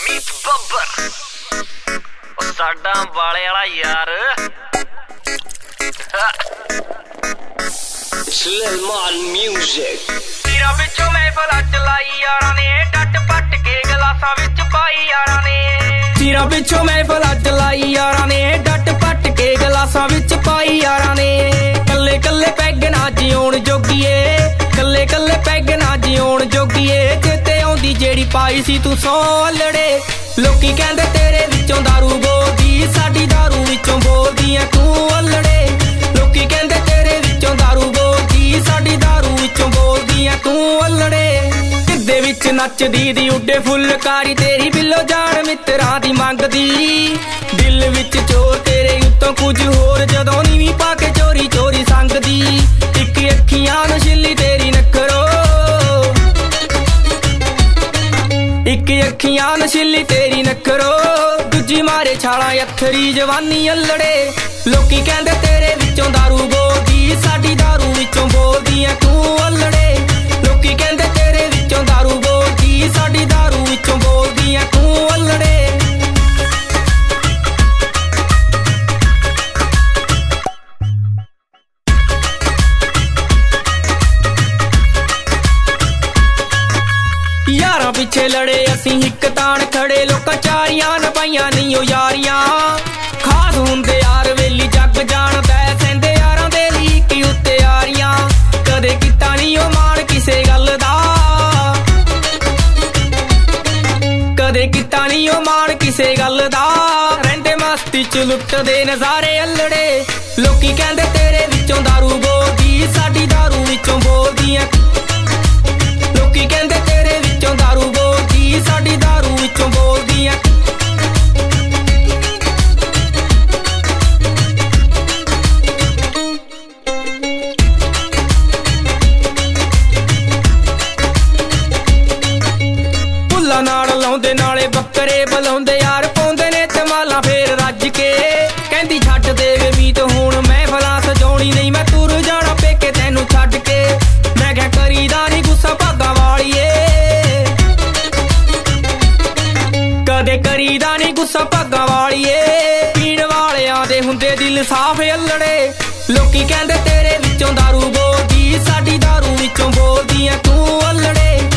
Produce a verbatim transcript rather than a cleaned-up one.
ਮੀਤ ਬੱਬਰ ਉਹ ਸਾਡਾ ਵਾਲੇ ਵਾਲਾ ਯਾਰ ਸਲੇਮਾਨ ਮਿਊਜ਼ਿਕ ਤੀਰਾਂ ਵਿੱਚੋਂ ਮਹਿਫਲਾਂ ਚਲਾਈ ਯਾਰਾਂ ਨੇ ਡੱਟ ਪੱਟ ਕੇ ਗਲਾਸਾਂ ਵਿੱਚ ਪਾਈ ਯਾਰਾਂ ਨੇ ਤੀਰਾਂ ਵਿੱਚੋਂ ਮਹਿਫਲਾਂ ਚਲਾਈ ਯਾਰਾਂ ਨੇ ਡੱਟ ਪੱਟ ਕੇ ਗਲਾਸਾਂ ਵਿੱਚ ਪਾਈ ਯਾਰਾਂ ਨੇ ਕੱਲੇ ਕੱਲੇ ਪੈਗ ਨਾ ਜਿਉਣ ਜੋਗੀਏ ਕੱਲੇ ਕੱਲੇ ਪੈਗ ਨਾ ਜਿਉਣ ਜੋਗੀਏ ਚੇਤੇ ਆਉਂਦੀ ਜਿਹੜੀ ਪਾਈ ਸੀ ਤੂੰ ਸੌ ਲੜੇ ਲੋਕੀ ਕਹਿੰਦੇ ਤੇਰੇ ਵਿੱਚੋਂ ਦਾਰੂ ਬੋਲਦੀ ਸਾਡੀ ਦਾਰੂ ਵਿੱਚੋਂ ਬੋਲਦੀ ਐ ਤੂੰ ਅਲੜੇ ਲੋਕੀ ਕਹਿੰਦੇ ਤੇਰੇ ਵਿੱਚੋਂ ਦਾਰੂ ਬੋਲਦੀ ਸਾਡੀ ਦਾਰੂ ਵਿੱਚੋਂ ਬੋਲਦੀ ਐ ਤੂੰ ਅਲੜੇ ਕਿੱਦੇ ਵਿੱਚ ਨੱਚਦੀ ਦੀ ਉੱਡੇ ਫੁੱਲਕਾਰੀ ਤੇਰੀ ਬਿੱਲੋ ਜਾਣ ਮਿੱਤਰਾਂ ਦੀ ਮੰਗਦੀ ਦਿਲ ਵਿੱਚ ਚੋਰ ਤੇਰੇ ਉੱਤੋਂ ਕੁਝ ਹੋਰ ਜਦੋਂ ਨੀਵੀਂ ਪਾ ਕੇ ਚੋਰੀ ਚੋਰੀ ਸੰਗਦੀ ਇੱਕ ਅੱਖੀਆਂ ਨਸ਼ੀਲੀ ਤੇਰੀ ਨਖਰੋ ਇੱਕ ਅੱਖੀਆਂ ਨਸ਼ੀਲੀ ਤੇਰੀ ਨਖਰੋ ਦੂਜੀ ਮਾਰੇ ਛਾਲਾਂ ਅੱਥਰੀ ਜਵਾਨੀ ਅਲੜੇ ਲੋਕੀ ਕਹਿੰਦੇ ਤੇਰੇ ਵਿੱਚੋਂ ਦਾਰੂ ਬੋਲਦੀ ਸਾਡੀ ਦਾਰੂ ਵਿੱਚੋਂ ਬੋਲਦੀ ਐ ਤੂੰ ਅਲੜੇ ਲੋਕੀ ਕਹਿੰਦੇ ਤੇਰੇ ਵਿੱਚੋਂ ਦਾਰੂ ਬੋਲਦੀ ਸਾਡੀ ਦਾਰੂ ਵਿੱਚੋਂ ਬੋਲਦੀ ਐ ਤੂੰ ਅਲੜੇ ਯਾਰਾਂ ਪਿੱਛੇ ਲੜੇ ਅਸੀਂ ਇੱਕ ਤਾਣ ਖੜੇ ਲੋਕਾਂ ਚਾਰੀਆਂ ਨਪਾਈਆਂ ਨਹੀਂ ਉਹ ਯਾਰੀਆਂ ਖਾਸ ਹੁੰਦੇ ਯਾਰ ਵੇਲੀ ਜੱਗ ਜਾਣਦਾ ਸਹਿੰਦੇ ਯਾਰਾਂ ਦੇ ਲਈ ਕੀ ਉੱਤੇ ਯਾਰੀਆਂ ਕਦੇ ਕੀਤਾ ਨਹੀਂ ਉਹ ਮਾਣ ਕਿਸੇ ਗੱਲ ਦਾ ਕਦੇ ਕੀਤਾ ਨਹੀਂ ਉਹ ਮਾਣ ਕਿਸੇ ਗੱਲ ਦਾ ਰਹਿੰਦੇ ਮਸਤੀ ਚ ਲੁੱਟਦੇ ਨਜ਼ਾਰੇ ਅਲੜੇ ਲੋਕੀ ਕਹਿੰਦੇ ਤੇਰੇ ਵਿੱਚੋਂ ਦਾਰੂ ਬੋਲਦੀ ਸਾਡੀ ਦਾਰੂ ਵਿੱਚੋਂ ਬੋਲਦੀ ਐ ਲੋਕੀ ਕਹਿੰਦੇ ਤੇਰੇ ਵਿੱਚੋਂ ਦਾਰੂ ਬੋਲਦੀ ਸਾਡੀ ਦਾਰੂ ਵਿੱਚੋਂ ਬੋਲਦੀ ਐ ਭੁੱਲਾਂ ਨਾਲ ਲਾਉਂਦੇ ਨਾਲੇ ਬੱਕਰੇ ਬੁਲਾਉਂਦੇ ਯਾਰ ਪਾਉਂਦੇ ਨੇ ਧਮਾਲਾਂ ਫੇਰ ਰੱਜ ਕੇ ਕਹਿੰਦੀ ਛੱਡ ਦੇ ਮੀਤ ਹੁਣ ਮਹਿਫਲਾਂ ਸਜਾਉਣੀ ਨਹੀਂ ਮੈਂ ਤੁਰ ਜਾਣਾ ਪੇਕੇ ਤੈਨੂੰ ਛੱਡ ਕੇ ਮੈਂ ਕਿਹਾ ਕਰੀਦਾ ਨੀ ਗੁੱਸਾ ਭਾਗਾਂ ਵਾਲੀਏ ਕਦੇ ਕਰੀਦਾ ਨੀ ਗੁੱਸਾ ਭਾਗਾਂ ਵਾਲੀਏ ਪੀਣ ਵਾਲਿਆਂ ਦੇ ਹੁੰਦੇ ਦਿਲ ਸਾਫ਼ ਅਲੜੇ ਲੋਕੀ ਕਹਿੰਦੇ ਤੇਰੇ ਵਿੱਚੋਂ ਦਾਰੂ ਬੋਲਦੀ ਸਾਡੀ ਦਾਰੂ ਵਿੱਚੋਂ ਬੋਲਦੀ ਐ ਤੂੰ ਅਲੜੇ